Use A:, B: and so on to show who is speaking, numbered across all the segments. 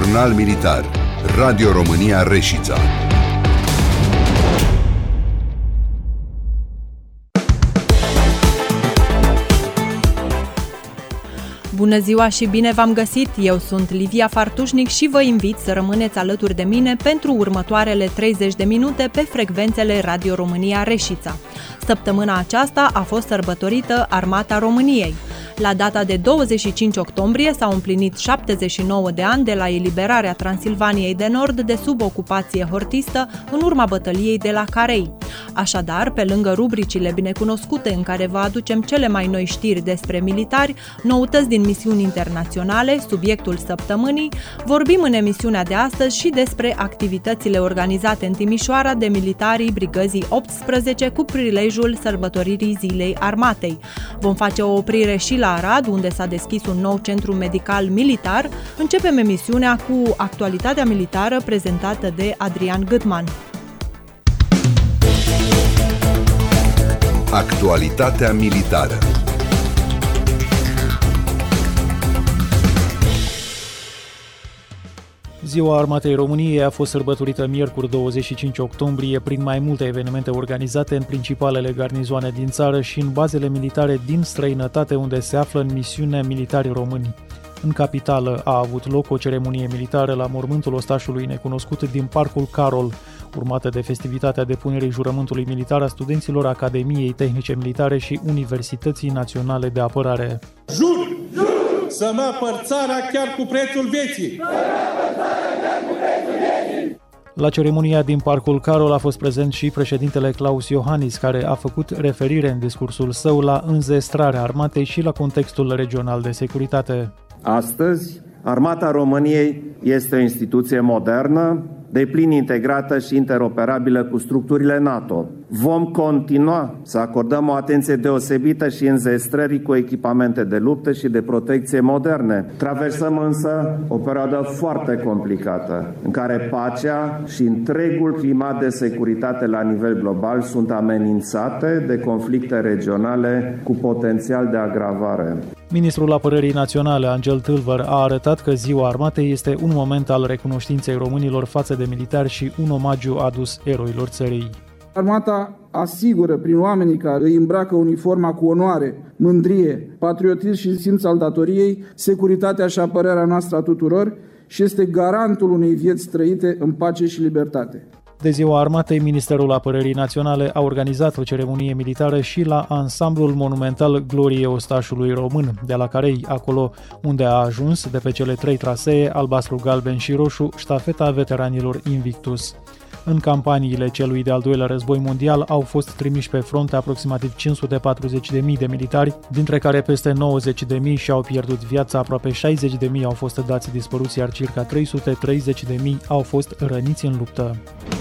A: Jurnal Militar. Radio România Reșița.
B: Bună ziua și bine v-am găsit! Eu sunt Livia Fartușnic și vă invit să rămâneți alături de mine pentru următoarele 30 de minute pe frecvențele Radio România Reșița. Săptămâna aceasta a fost sărbătorită Armata României. La data de 25 octombrie s-au împlinit 79 de ani de la eliberarea Transilvaniei de Nord de sub ocupație hortistă în urma bătăliei de la Carei. Așadar, pe lângă rubricile binecunoscute în care vă aducem cele mai noi știri despre militari, noutăți din misiuni internaționale, subiectul săptămânii, vorbim în emisiunea de astăzi și despre activitățile organizate în Timișoara de militarii Brigăzii 18 cu prilejul sărbătoririi Zilei Armatei. Vom face o oprire și la Arad, unde s-a deschis un nou centru medical militar. Începem emisiunea cu actualitatea militară prezentată de Adrian Gâtman.
A: Actualitatea militară.
C: Ziua Armatei României a fost sărbătorită miercuri 25 octombrie prin mai multe evenimente organizate în principalele garnizoane din țară și în bazele militare din străinătate unde se află în misiune militari români. În capitală a avut loc o ceremonie militară la mormântul ostașului necunoscut din Parcul Carol, urmată de festivitatea depunerii jurământului militar a studenților Academiei Tehnice Militare și Universității Naționale de Apărare.
D: Jur să mă apăr țara chiar cu prețul vieții!
C: La ceremonia din Parcul Carol a fost prezent și președintele Claus Iohannis, care a făcut referire în discursul său la înzestrarea armatei și la contextul regional de securitate.
E: Astăzi, Armata României este o instituție modernă, deplin integrată și interoperabilă cu structurile NATO. Vom continua să acordăm o atenție deosebită și înzestrării cu echipamente de luptă și de protecție moderne. Traversăm însă o perioadă foarte complicată, în care pacea și întregul climat de securitate la nivel global sunt amenințate de conflicte regionale cu potențial de agravare.
C: Ministrul Apărării Naționale, Angel Tâlvăr, a arătat că Ziua Armatei este un moment al recunoștinței românilor față de militari și un omagiu adus eroilor țării.
F: Armata asigură prin oamenii care îi îmbracă uniforma cu onoare, mândrie, patriotism și simț al datoriei, securitatea și apărarea noastră a tuturor și este garantul unei vieți trăite în pace și libertate.
C: De Ziua Armatei, Ministerul Apărării Naționale a organizat o ceremonie militară și la ansamblul monumental Gloriei Ostașului Român de la Carei, acolo unde a ajuns, de pe cele 3 trasee, albastru, galben și roșu, ștafeta veteranilor Invictus. În campaniile celui de-al doilea război mondial au fost trimiși pe front aproximativ 540.000 de militari, dintre care peste 90.000 și-au pierdut viața, aproape 60.000 au fost dați dispăruți, iar circa 330.000 au fost răniți în luptă.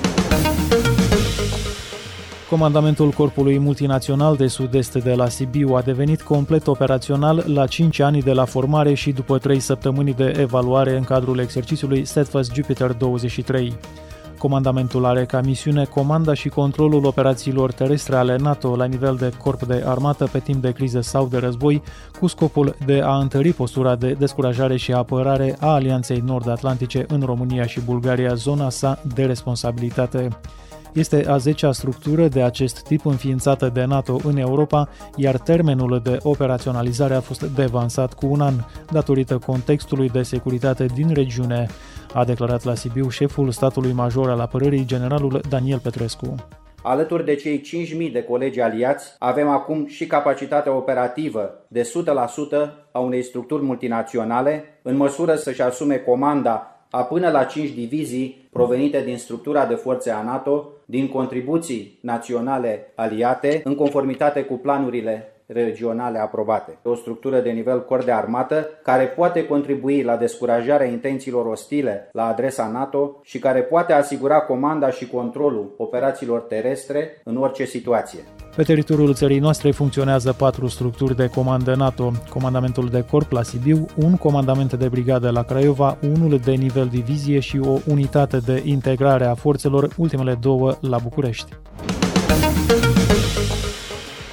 C: Comandamentul Corpului Multinațional de Sud-Est de la Sibiu a devenit complet operațional la 5 ani de la formare și după 3 săptămâni de evaluare în cadrul exercițiului Steadfast Jupiter 23. Comandamentul are ca misiune comanda și controlul operațiilor terestre ale NATO la nivel de corp de armată pe timp de criză sau de război, cu scopul de a întări postura de descurajare și apărare a Alianței Nord-Atlantice în România și Bulgaria, zona sa de responsabilitate. Este a 10-a structură de acest tip înființată de NATO în Europa, iar termenul de operaționalizare a fost devansat cu un an, datorită contextului de securitate din regiune, a declarat la Sibiu șeful statului major al apărării, generalul Daniel Petrescu.
G: Alături de cei 5.000 de colegi aliați, avem acum și capacitatea operativă de 100% a unei structuri multinaționale, în măsură să-și asume comanda a până la 5 divizii provenite din structura de forțe a NATO, din contribuții naționale aliate, în conformitate cu planurile regionale aprobate. O structură de nivel corp de armată care poate contribui la descurajarea intențiilor ostile la adresa NATO și care poate asigura comanda și controlul operațiilor terestre în orice situație.
C: Pe teritoriul țării noastre funcționează 4 structuri de comandă NATO, comandamentul de corp la Sibiu, un comandament de brigadă la Craiova, unul de nivel divizie și o unitate de integrare a forțelor, ultimele 2 la București.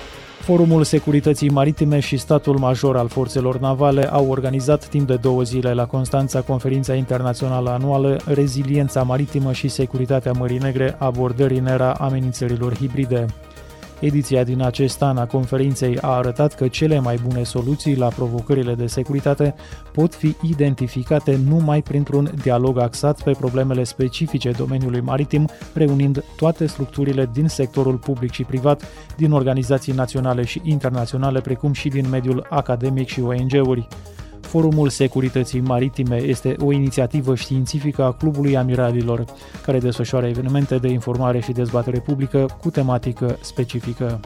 C: Forumul Securității Maritime și Statul Major al Forțelor Navale au organizat timp de 2 zile la Constanța conferința internațională anuală Reziliența maritimă și securitatea Mării Negre, abordări în era amenințărilor hibride. Ediția din acest an a conferinței a arătat că cele mai bune soluții la provocările de securitate pot fi identificate numai printr-un dialog axat pe problemele specifice domeniului maritim, reunind toate structurile din sectorul public și privat, din organizații naționale și internaționale, precum și din mediul academic și ONG-uri. Forumul Securității Maritime este o inițiativă științifică a Clubului Amiralilor, care desfășoară evenimente de informare și dezbatere publică cu tematică specifică.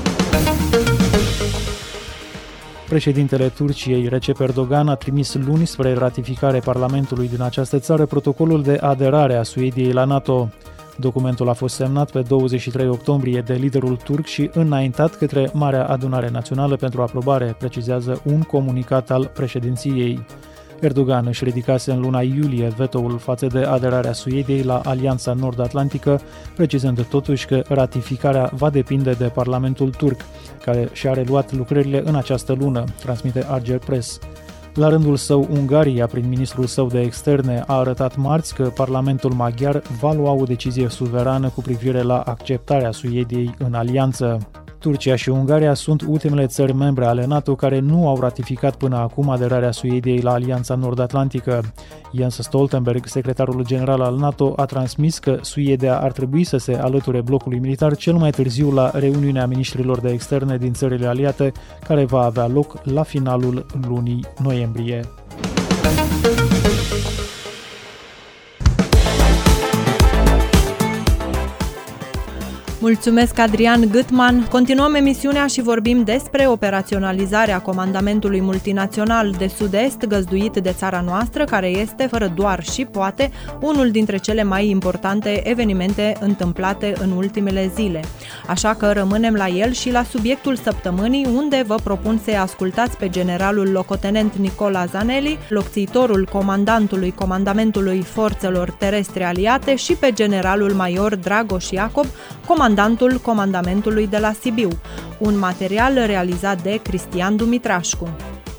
C: Președintele Turciei, Recep Erdogan, a trimis luni spre ratificare Parlamentului din această țară protocolul de aderare a Suediei la NATO. Documentul a fost semnat pe 23 octombrie de liderul turc și înaintat către Marea Adunare Națională pentru aprobare, precizează un comunicat al președinției. Erdogan își ridicase în luna iulie vetoul față de aderarea Suediei la Alianța Nord-Atlantică, precizând totuși că ratificarea va depinde de Parlamentul turc, care și-a reluat lucrările în această lună, transmite Ager Press. La rândul său, Ungaria, prin ministrul său de externe, a arătat marți că Parlamentul maghiar va lua o decizie suverană cu privire la acceptarea Suediei în alianță. Turcia și Ungaria sunt ultimele țări membre ale NATO care nu au ratificat până acum aderarea Suediei la Alianța Nord-Atlantică. Jens Stoltenberg, secretarul general al NATO, a transmis că Suedia ar trebui să se alăture blocului militar cel mai târziu la reuniunea ministrilor de externe din țările aliate, care va avea loc la finalul lunii noiembrie.
B: Mulțumesc, Adrian Gâtman. Continuăm emisiunea și vorbim despre operaționalizarea Comandamentului Multinațional de Sud-Est găzduit de țara noastră, care este, fără doar și poate, unul dintre cele mai importante evenimente întâmplate în ultimele zile. Așa că rămânem la el și la subiectul săptămânii, unde vă propun să ascultați pe generalul locotenent Nicola Zanelli, locțitorul comandantului Comandamentului Forțelor Terestre Aliate, și pe generalul major Dragoș Iacob, comandantul Comandamentului de la Sibiu. Un material realizat de Cristian Dumitrașcu.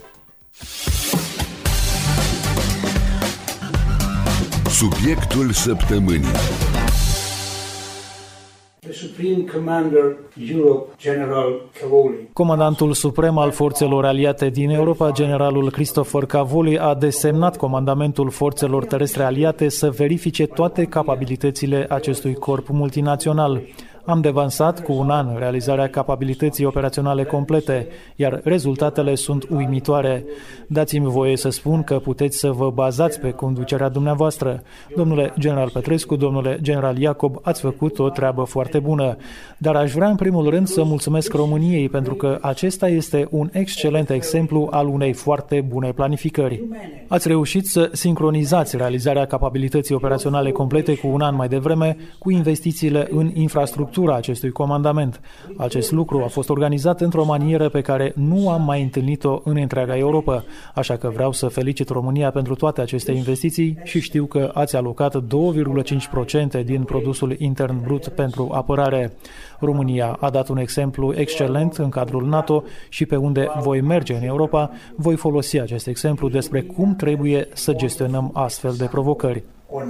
A: Subiectul săptămânii.
C: Comandantul suprem al forțelor aliate din Europa, generalul Christopher Cavoli, a desemnat Comandamentul Forțelor Terestre Aliate să verifice toate capabilitățile acestui corp multinațional. Am devansat cu un an realizarea capabilității operaționale complete, iar rezultatele sunt uimitoare. Dați-mi voie să spun că puteți să vă bazați pe conducerea dumneavoastră. Domnule general Petrescu, domnule general Iacob, ați făcut o treabă foarte bună. Dar aș vrea în primul rând să mulțumesc României, pentru că acesta este un excelent exemplu al unei foarte bune planificări. Ați reușit să sincronizați realizarea capabilității operaționale complete cu un an mai devreme cu investițiile în infrastructură acestui comandament. Acest lucru a fost organizat într-o manieră pe care nu am mai întâlnit-o în întreaga Europa, așa că vreau să felicit România pentru toate aceste investiții și știu că ați alocat 2,5% din produsul intern brut pentru apărare. România a dat un exemplu excelent în cadrul NATO și pe unde voi merge în Europa, voi folosi acest exemplu despre cum trebuie să gestionăm astfel de provocări.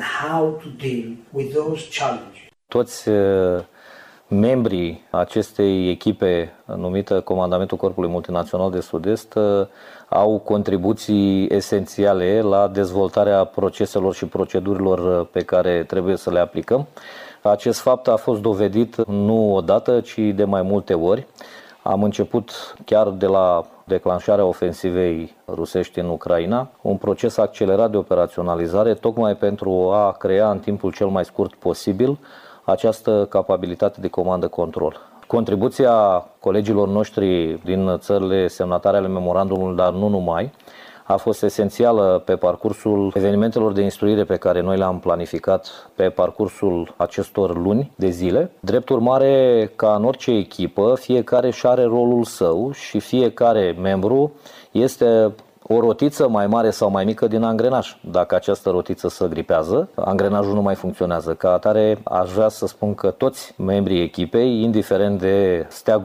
H: Toți membrii acestei echipe numită Comandamentul Corpului Multinațional de Sud-Est au contribuții esențiale la dezvoltarea proceselor și procedurilor pe care trebuie să le aplicăm. Acest fapt a fost dovedit nu odată, ci de mai multe ori. Am început chiar de la declanșarea ofensivei rusești în Ucraina, un proces accelerat de operaționalizare, tocmai pentru a crea în timpul cel mai scurt posibil această capabilitate de comandă-control. Contribuția colegilor noștri din țările semnatare ale memorandumului, dar nu numai, a fost esențială pe parcursul evenimentelor de instruire pe care noi le-am planificat pe parcursul acestor luni de zile. Drept urmare, ca în orice echipă, fiecare își are rolul său și fiecare membru este o rotiță mai mare sau mai mică din angrenaj. Dacă această rotiță se gripează, angrenajul nu mai funcționează. Ca atare, aș vrea să spun că toți membrii echipei, indiferent de steagul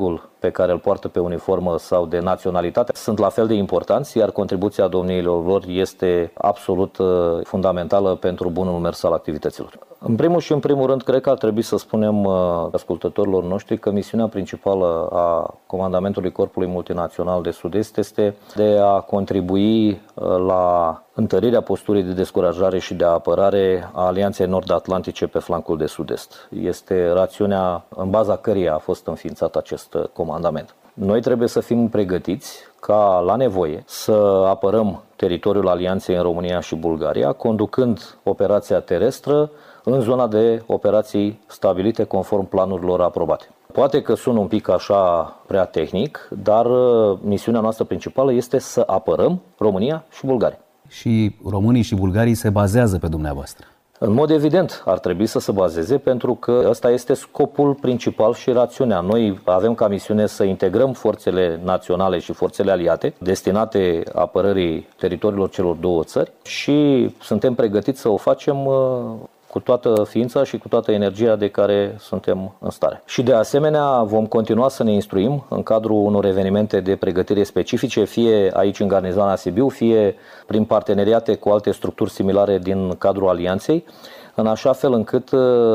H: pe care îl poartă pe uniformă sau de naționalitate sunt la fel de importanți, iar contribuția domniilor lor este absolut fundamentală pentru bunul mers al activităților. În primul și în primul rând, cred că ar trebui să spunem ascultătorilor noștri că misiunea principală a Comandamentului Corpului Multinațional de Sud-Est este de a contribui la întărirea posturii de descurajare și de apărare a Alianței Nord-Atlantice pe flancul de sud-est. Este rațiunea în baza căreia a fost înființat acest comandament. Noi trebuie să fim pregătiți ca la nevoie să apărăm teritoriul Alianței în România și Bulgaria, conducând operația terestră în zona de operații stabilite conform planurilor aprobate. Poate că sună un pic așa prea tehnic, dar misiunea noastră principală este să apărăm România și Bulgaria.
I: Și românii și bulgarii se bazează pe dumneavoastră.
H: În mod evident ar trebui să se bazeze, pentru că ăsta este scopul principal și rațiunea. Noi avem ca misiune să integrăm forțele naționale și forțele aliate destinate apărării teritoriilor celor două țări și suntem pregătiți să o facem cu toată ființa și cu toată energia de care suntem în stare. Și de asemenea vom continua să ne instruim în cadrul unor evenimente de pregătire specifice, fie aici în garnizoana Sibiu, fie prin parteneriate cu alte structuri similare din cadrul Alianței, în așa fel încât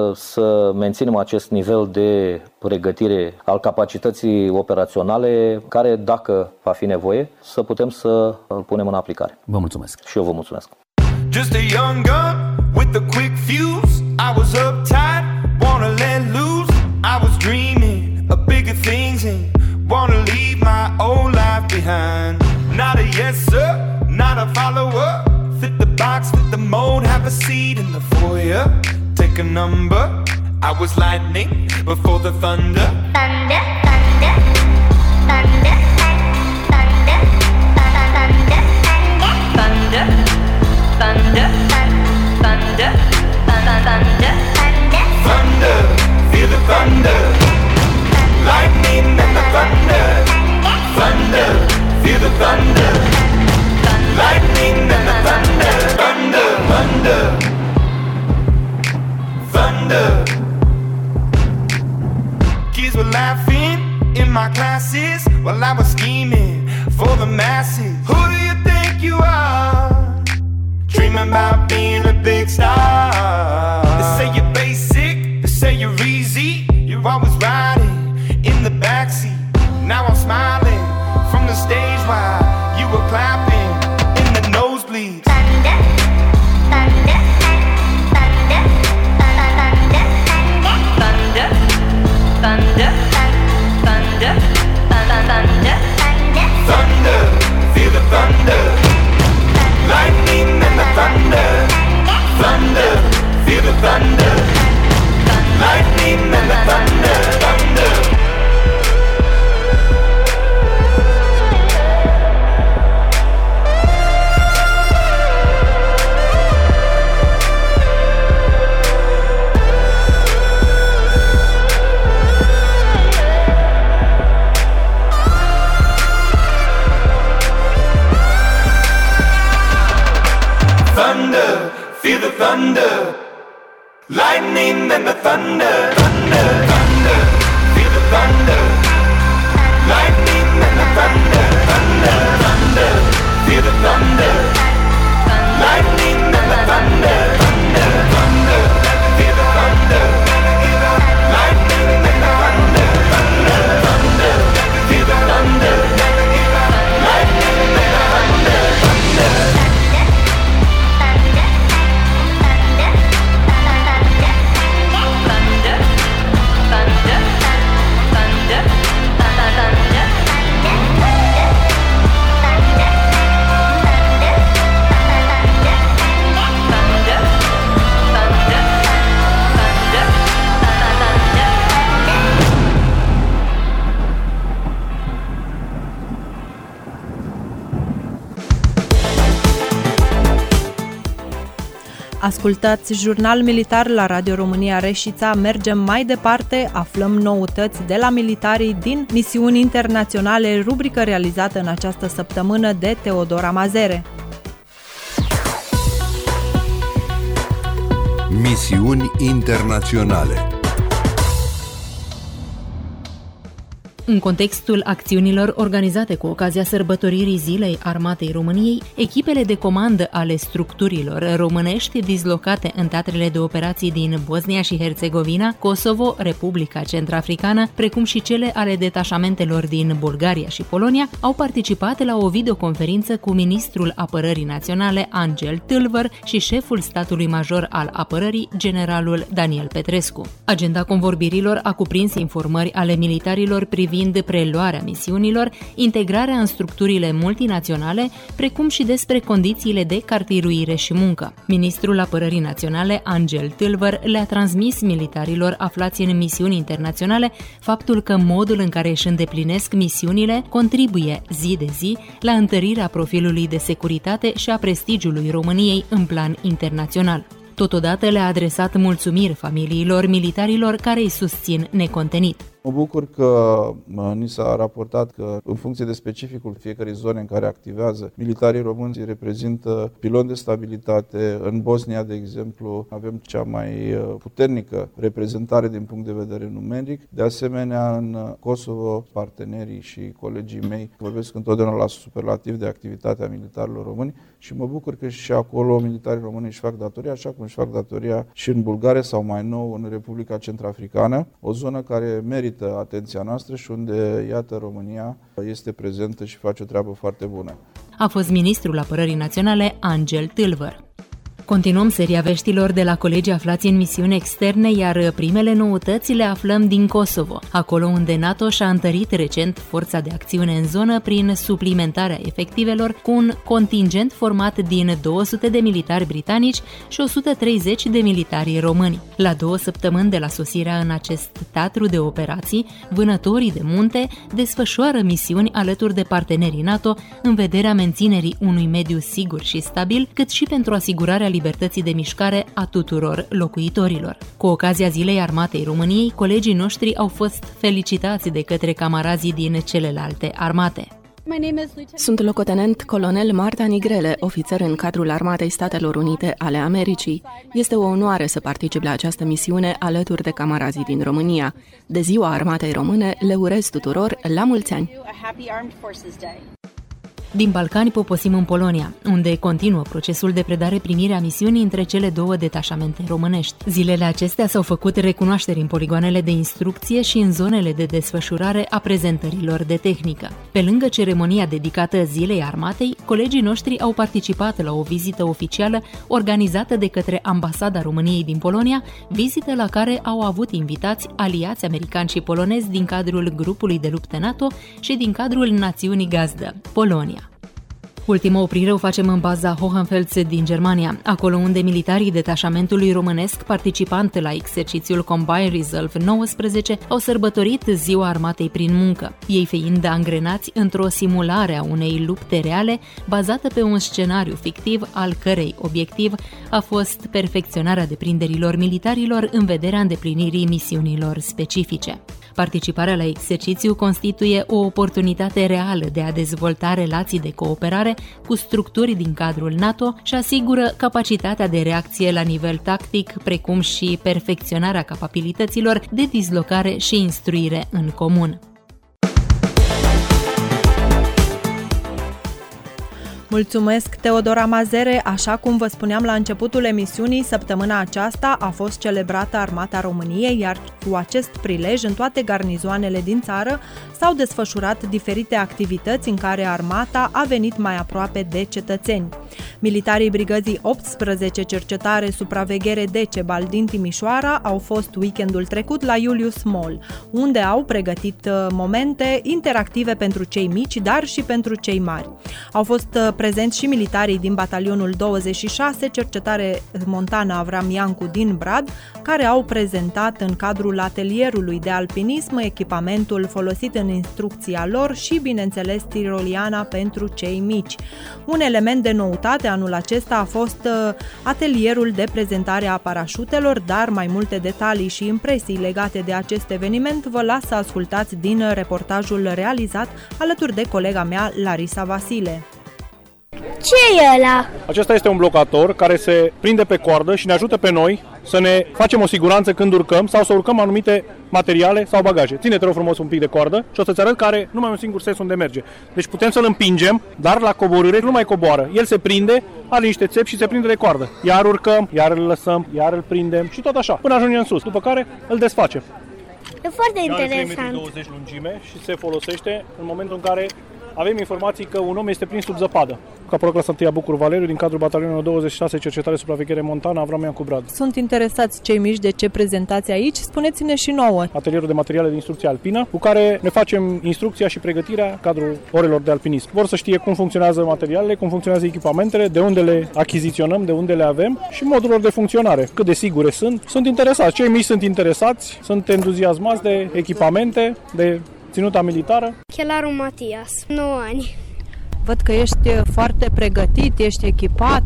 H: să menținem acest nivel de pregătire al capacității operaționale, care, dacă va fi nevoie, să putem să îl punem în aplicare.
I: Vă mulțumesc.
H: Și eu vă mulțumesc.
J: Just a young gun with a quick fuse. I was uptight, wanna let loose. I was dreaming of bigger things and wanna leave my old life behind. Not a yes sir, not a follower. Fit the box, fit the mold, have a seat in the foyer. Take a number. I was lightning before the thunder.
K: Thunder, thunder, thunder, thunder, thunder, thunder, thunder, thunder, thunder,
J: thunder, feel the thunder, lightning and the thunder, thunder, feel the thunder, lightning and the thunder, thunder, thunder, thunder. Kids were laughing in my classes while I was scheming for the masses. Who do you think you are? Dreaming about being a big star. They say you're basic, they say you're easy. You're always riding in the backseat. Now I'm smiling from the stage while you were clapping in the nosebleeds.
K: thunder, thunder, thunder, thunder, thunder, thunder, thunder, thunder,
J: Thunder, feel the thunder, lightning and the thunder, thunder, feel the thunder, lightning and the thunder, thunder. Thunder, feel the thunder, lightning and the thunder, thunder, thunder, feel the thunder, lightning and the thunder, thunder, thunder, feel the thunder, lightning and the thunder, thunder, thunder, feel the thunder, lightning and the thunder, thunder, thunder, feel the thunder, lightning and the thunder, thunder.
B: Ascultați Jurnal Militar la Radio România Reșița. Mergem mai departe, aflăm noutăți de la militarii din misiuni internaționale, rubrică realizată în această săptămână de Teodora Mazere.
A: Misiuni internaționale.
L: În contextul acțiunilor organizate cu ocazia sărbătoririi Zilei Armatei României, echipele de comandă ale structurilor românești dislocate în teatrele de operații din Bosnia și Herțegovina, Kosovo, Republica Centrafricană, precum și cele ale detașamentelor din Bulgaria și Polonia, au participat la o videoconferință cu ministrul Apărării Naționale, Angel Tâlvăr, și șeful statului major al apărării, generalul Daniel Petrescu. Agenda convorbirilor a cuprins informări ale militarilor privind preluarea misiunilor, integrarea în structurile multinaționale, precum și despre condițiile de cartiruire și muncă. Ministrul Apărării Naționale, Angel Tâlvăr, le-a transmis militarilor aflați în misiuni internaționale faptul că modul în care își îndeplinesc misiunile contribuie zi de zi la întărirea profilului de securitate și a prestigiului României în plan internațional. Totodată le-a adresat mulțumiri familiilor militarilor care îi susțin necontenit.
F: Mă bucur că ni s-a raportat că, în funcție de specificul fiecărei zone în care activează, militarii români reprezintă pilon de stabilitate. În Bosnia, de exemplu, avem cea mai puternică reprezentare din punct de vedere numeric. De asemenea, în Kosovo, partenerii și colegii mei vorbesc întotdeauna la superlativ de activitatea militarilor români și mă bucur că și acolo militarii români își fac datoria, așa cum își fac datoria și în Bulgaria sau mai nou în Republica Centrafricană, o zonă care merită atenția noastră și unde, iată, România este prezentă și face o treabă foarte bună.
L: A fost ministrul Apărării Naționale Angel Tâlvăr. Continuăm seria veștilor de la colegii aflați în misiuni externe, iar primele noutăți le aflăm din Kosovo, acolo unde NATO și-a întărit recent forța de acțiune în zonă prin suplimentarea efectivelor cu un contingent format din 200 de militari britanici și 130 de militari români. La 2 săptămâni de la sosirea în acest teatru de operații, vânătorii de munte desfășoară misiuni alături de partenerii NATO în vederea menținerii unui mediu sigur și stabil, cât și pentru asigurarea libertății de mișcare a tuturor locuitorilor. Cu ocazia Zilei Armatei României, colegii noștri au fost felicitați de către camarazii din celelalte armate.
M: Sunt locotenent colonel Marta Nigrele, ofițer în cadrul Armatei Statelor Unite ale Americii. Este o onoare să particip la această misiune alături de camarazii din România. De Ziua Armatei Române le urez tuturor la mulți ani!
L: Din Balcani poposim în Polonia, unde continuă procesul de predare-primire a misiunii între cele două detașamente românești. Zilele acestea s-au făcut recunoașteri în poligoanele de instrucție și în zonele de desfășurare a prezentărilor de tehnică. Pe lângă ceremonia dedicată Zilei Armatei, colegii noștri au participat la o vizită oficială organizată de către Ambasada României din Polonia, vizită la care au avut invitați aliați americani și polonezi din cadrul grupului de luptă NATO și din cadrul națiunii gazdă, Polonia. Ultima oprire o facem în baza Hohenfels din Germania, acolo unde militarii detașamentului românesc participant la exercițiul Combined Resolve 19 au sărbătorit Ziua Armatei prin muncă, ei fiind angrenați într-o simulare a unei lupte reale bazată pe un scenariu fictiv, al cărei obiectiv a fost perfecționarea deprinderilor militarilor în vederea îndeplinirii misiunilor specifice. Participarea la exercițiu constituie o oportunitate reală de a dezvolta relații de cooperare cu structuri din cadrul NATO și asigură capacitatea de reacție la nivel tactic, precum și perfecționarea capabilităților de dislocare și instruire în comun.
B: Mulțumesc, Teodora Mazere. Așa cum vă spuneam la începutul emisiunii, săptămâna aceasta a fost celebrată Armata României, iar cu acest prilej, în toate garnizoanele din țară, s-au desfășurat diferite activități în care armata a venit mai aproape de cetățeni. Militarii brigăzii 18 Cercetare Supraveghere Decebal din Timișoara au fost weekendul trecut la Julius Mall, unde au pregătit momente interactive pentru cei mici, dar și pentru cei mari. Au fost prezenți și militarii din batalionul 26 Cercetare Montană Avram Iancu din Brad, care au prezentat în cadrul atelierului de alpinism echipamentul folosit în instrucția lor și, bineînțeles, tiroliana pentru cei mici. Un element de noutate anul acesta a fost atelierul de prezentare a parașutelor, dar mai multe detalii și impresii legate de acest eveniment vă las să ascultați din reportajul realizat alături de colega mea, Larisa Vasile.
N: Ce e ăla?
O: Acesta este un blocator care se prinde pe coardă și ne ajută pe noi să ne facem o siguranță când urcăm sau să urcăm anumite materiale sau bagaje. Ține-te rog frumos un pic de coardă și o să-ți arăt că are numai un singur sens unde merge. Deci putem să-l împingem, dar la coborâre nu mai coboară. El se prinde, are niște țepi și se prinde de coardă. Iar urcăm, iar îl lăsăm, iar îl prindem și tot așa, până ajungem în sus, după care îl desfacem.
N: E foarte interesant.
O: Are 3,20 m lungime și se folosește în momentul în care avem informații că un om este prins sub zăpadă. Caporal clasa 1 Bucur Valeriu, din cadrul batalionului 26, cercetare supraveghere montană, Avram Iancu Brad.
B: Sunt interesați cei mici de ce prezentați aici? Spuneți-ne și nouă.
O: Atelierul de materiale de instrucție alpină, cu care ne facem instrucția și pregătirea în cadrul orelor de alpinism. Vor să știe cum funcționează materialele, cum funcționează echipamentele, de unde le achiziționăm, de unde le avem și modul lor de funcționare, cât de sigure sunt. Sunt interesați, cei mici sunt interesați, sunt entuziasmați de echipamente, de ținuta militară.
N: Chelaru Matias, 9 ani.
B: Văd că ești foarte pregătit, ești echipat.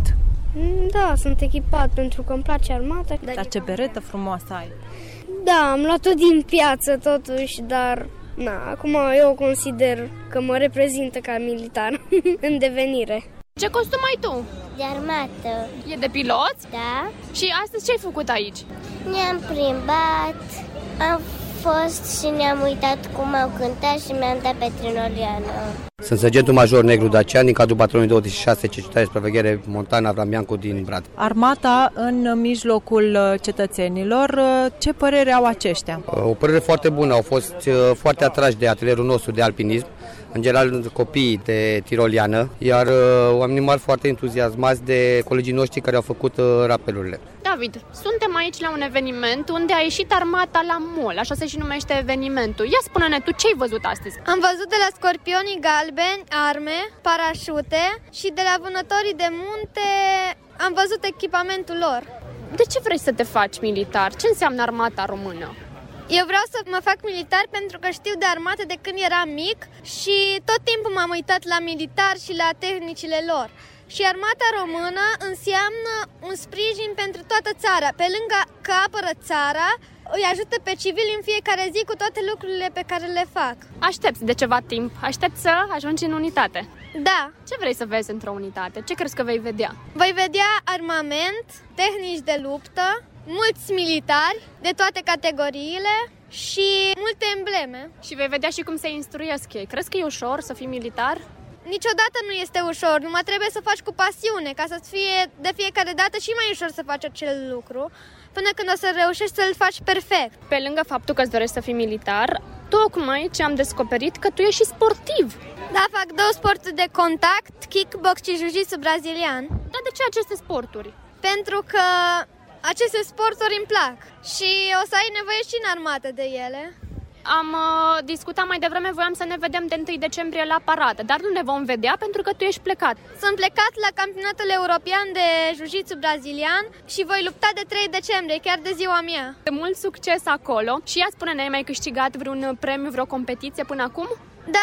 N: Da, sunt echipat pentru că îmi place armata.
B: Dar ce beretă frumoasă ai.
N: Da, am luat-o din piață totuși, dar acum eu consider că mă reprezintă ca militar în devenire.
P: Ce costum ai tu?
N: De armată.
P: E de pilot?
N: Da.
P: Și astăzi ce ai făcut aici?
N: Ne-am plimbat, am fost și ne-am uitat cum au cântat și mi-am dat pe trinoliană.
Q: Sunt sergentul major Negru Dacian din cadrul batalionului 26, cercetare supraveghere montană, Avram Iancu din Brad.
B: Armata în mijlocul cetățenilor, ce părere au aceștia?
Q: O părere foarte bună, au fost foarte atrași de atelierul nostru de alpinism, în general copiii de tiroliană, iar oamenii mari foarte entuziasmați de colegii noștri care au făcut rapelurile.
P: David, suntem aici la un eveniment unde a ieșit armata la mall, așa se și numește evenimentul. Ia spune-ne tu, ce ai văzut astăzi?
N: Am văzut de la scorpionii galbeni arme, parașute și de la vânătorii de munte am văzut echipamentul lor.
P: De ce vrei să te faci militar? Ce înseamnă armata română?
N: Eu vreau să mă fac militar pentru că știu de armată de când eram mic și tot timpul m-am uitat la militar și la tehnicile lor. Și armata română înseamnă un sprijin pentru toată țara. Pe lângă că apără țara, îi ajută pe civili în fiecare zi cu toate lucrurile pe care le fac.
P: Aștepți de ceva timp, aștepți să ajungi în unitate.
N: Da.
P: Ce vrei să vezi într-o unitate? Ce crezi că vei vedea?
N: Voi vedea armament, tehnici de luptă, mulți militari de toate categoriile și multe embleme.
P: Și vei vedea și cum se instruiesc ei. Crezi că e ușor să fii militar?
N: Niciodată nu este ușor, numai trebuie să faci cu pasiune, ca să-ți fie de fiecare dată și mai ușor să faci acel lucru, până când o să reușești să-l faci perfect.
P: Pe lângă faptul că îți dorești să fii militar, tocmai ce am descoperit că tu ești și sportiv.
N: Da, fac 2 sporturi de contact, kickbox și jiu-jitsu brazilian.
P: Dar de ce aceste sporturi?
N: Pentru că aceste sporturi îmi plac și o să ai nevoie și în armată de ele.
P: Am discutat mai devreme, voiam să ne vedem de 1 decembrie la paradă, dar nu ne vom vedea pentru că tu ești plecat.
N: Sunt plecat la campionatul european de jiu-jitsu brazilian și voi lupta de 3 decembrie, chiar de ziua mea.
P: Mult succes acolo și ia spune-ne, ai mai câștigat vreun premiu, vreo competiție până acum?
N: Da,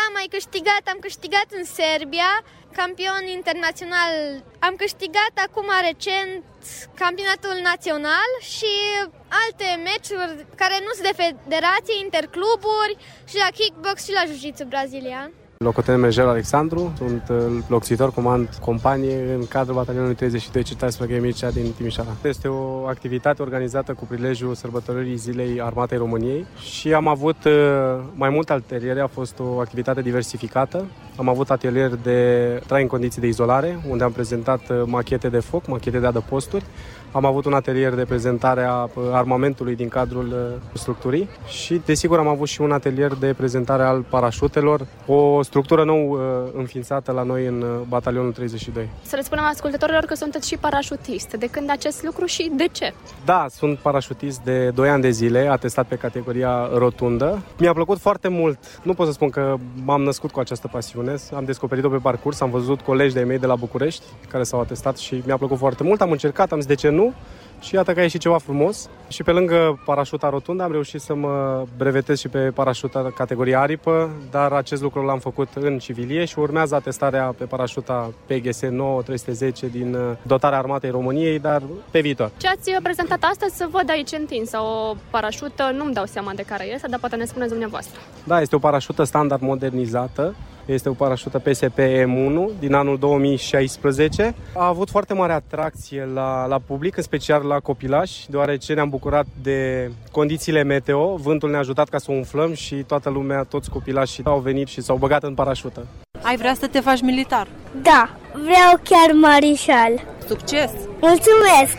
N: am câștigat în Serbia, campion internațional. Am câștigat acum recent campionatul național și alte meciuri care nu sunt de federație, intercluburi și la kickbox și la jiu-jitsu brazilian.
R: Locotenent Mergel Alexandru, sunt locțitor, comand companie în cadrul batalionului 32 Cercetare Supraveghere Mircea din Timișoara. Este o activitate organizată cu prilejul sărbătoririi Zilei Armatei României și am avut mai multe ateliere, a fost o activitate diversificată. Am avut atelier de trai în condiții de izolare, unde am prezentat machete de foc, machete de adăposturi. Am avut un atelier de prezentare a armamentului din cadrul structurii și, desigur, am avut și un atelier de prezentare al parașutelor, o structură nou înființată la noi în batalionul 32.
P: Să le spunem ascultătorilor că sunteți și parașutist. De când acest lucru și de ce?
R: Da, sunt parașutist de 2 ani de zile, atestat pe categoria rotundă. Mi-a plăcut foarte mult. Nu pot să spun că m-am născut cu această pasiune. Am descoperit-o pe parcurs, am văzut colegi de-ai mei de la București care s-au atestat și mi-a plăcut foarte mult. Am încercat, am zis de ce nu? Și iată că a ieșit ceva frumos. Și pe lângă parașuta rotundă am reușit să mă brevetez și pe parașuta categoria aripă, dar acest lucru l-am făcut în civilie și urmează atestarea pe parașuta PGS 9310 din dotarea Armatei României, dar pe viitor.
P: Ce ați prezentat astăzi să văd aici întinsă? O parașută, nu-mi dau seama de care este, dar poate ne spuneți dumneavoastră.
R: Da, este o parașută standard modernizată. Este o parașută PSP M1 din anul 2016. A avut foarte mare atracție la public, în special la copilași, deoarece ne-am bucurat de condițiile meteo. Vântul ne-a ajutat ca să o umflăm și toată lumea, toți copilașii au venit și s-au băgat în parașută.
B: Ai vrea să te faci militar?
S: Da, vreau chiar marișal.
B: Succes!
S: Mulțumesc!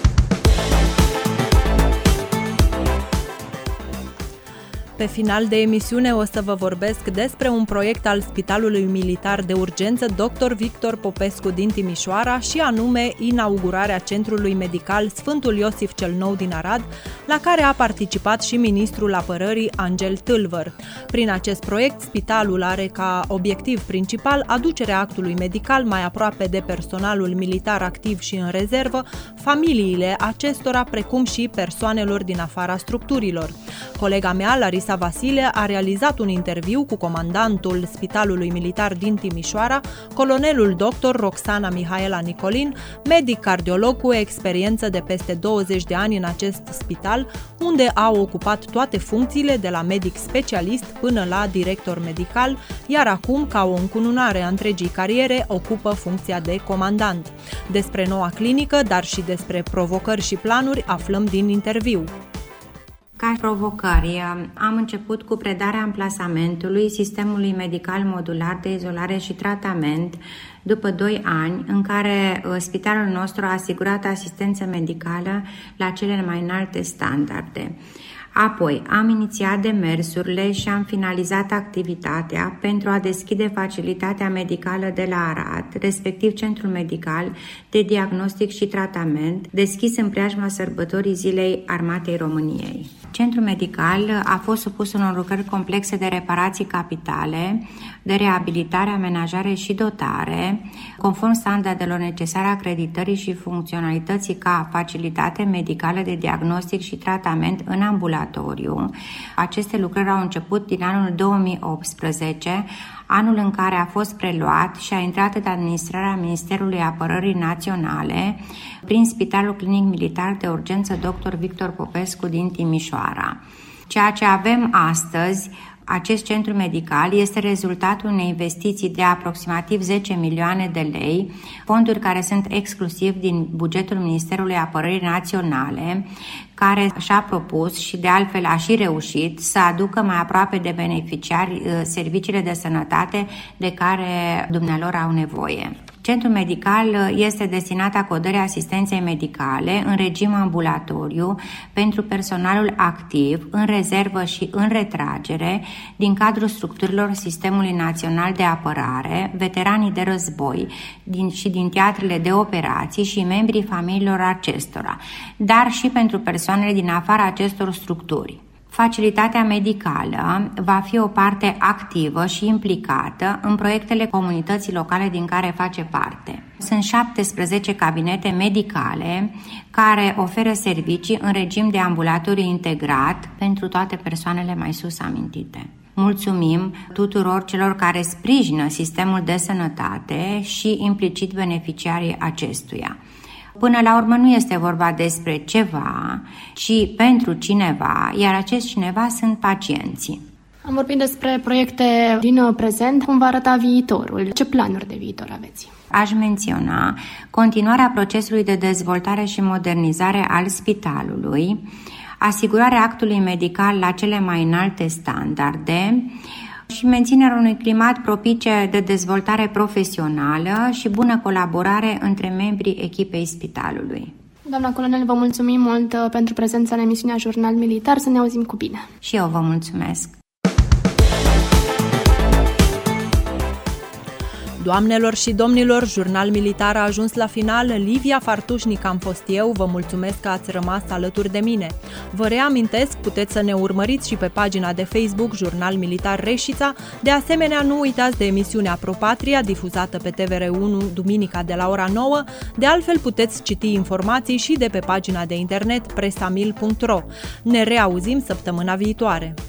B: Pe final de emisiune o să vă vorbesc despre un proiect al Spitalului Militar de Urgență Dr. Victor Popescu din Timișoara și anume inaugurarea Centrului Medical Sfântul Iosif cel Nou din Arad, la care a participat și Ministrul Apărării Angel Tâlvăr. Prin acest proiect, spitalul are ca obiectiv principal aducerea actului medical mai aproape de personalul militar activ și în rezervă, familiile acestora, precum și persoanelor din afara structurilor. Colega mea, Larisa Vasile, a realizat un interviu cu comandantul Spitalului Militar din Timișoara, colonelul dr. Roxana Mihaela Nicolin, medic cardiolog cu experiență de peste 20 de ani în acest spital, unde a ocupat toate funcțiile de la medic specialist până la director medical, iar acum, ca o încununare a întregii cariere, ocupă funcția de comandant. Despre noua clinică, dar și despre provocări și planuri, aflăm din interviu.
T: Ca provocări, am început cu predarea amplasamentului sistemului medical modular de izolare și tratament după 2 ani în care spitalul nostru a asigurat asistență medicală la cele mai înalte standarde. Apoi am inițiat demersurile și am finalizat activitatea pentru a deschide facilitatea medicală de la Arad, respectiv Centrul Medical de Diagnostic și Tratament, deschis în preajma sărbătorii Zilei Armatei României. Centrul medical a fost supus unor lucrări complexe de reparații capitale, de reabilitare, amenajare și dotare, conform standardelor necesare acreditării și funcționalității ca facilitate medicală de diagnostic și tratament în ambulatoriu. Aceste lucrări au început din anul 2018, anul în care a fost preluat și a intrat în administrarea Ministerului Apărării Naționale prin Spitalul Clinic Militar de Urgență Dr. Victor Popescu din Timișoara. Ceea ce avem astăzi, acest centru medical, este rezultatul unei investiții de aproximativ 10 milioane de lei, fonduri care sunt exclusiv din bugetul Ministerului Apărării Naționale, care și-a propus și de altfel a și reușit să aducă mai aproape de beneficiari serviciile de sănătate de care dumnealor au nevoie. Centrul medical este destinat acordării asistenței medicale în regim ambulatoriu pentru personalul activ, în rezervă și în retragere din cadrul structurilor Sistemului Național de Apărare, veteranii de război și din teatrele de operații și membrii familiilor acestora, dar și pentru persoanele din afara acestor structuri. Facilitatea medicală va fi o parte activă și implicată în proiectele comunității locale din care face parte. Sunt 17 cabinete medicale care oferă servicii în regim de ambulatoriu integrat pentru toate persoanele mai sus amintite. Mulțumim tuturor celor care sprijină sistemul de sănătate și implicit beneficiarii acestuia. Până la urmă nu este vorba despre ceva, ci pentru cineva, iar acest cineva sunt pacienții.
P: Am vorbit despre proiecte din prezent. Cum va arăta viitorul? Ce planuri de viitor aveți?
T: Aș menționa continuarea procesului de dezvoltare și modernizare al spitalului, asigurarea actului medical la cele mai înalte standarde și menținerea unui climat propice de dezvoltare profesională și bună colaborare între membrii echipei spitalului.
P: Doamna colonel, vă mulțumim mult pentru prezența în emisiunea Jurnal Militar. Să ne auzim cu bine.
T: Și eu vă mulțumesc.
B: Doamnelor și domnilor, Jurnal Militar a ajuns la final. Livia Fartușnic am fost eu, vă mulțumesc că ați rămas alături de mine. Vă reamintesc, puteți să ne urmăriți și pe pagina de Facebook Jurnal Militar Reșița. De asemenea, nu uitați de emisiunea ProPatria, difuzată pe TVR1 duminica de la ora 9. De altfel, puteți citi informații și de pe pagina de internet presamil.ro. Ne reauzim săptămâna viitoare.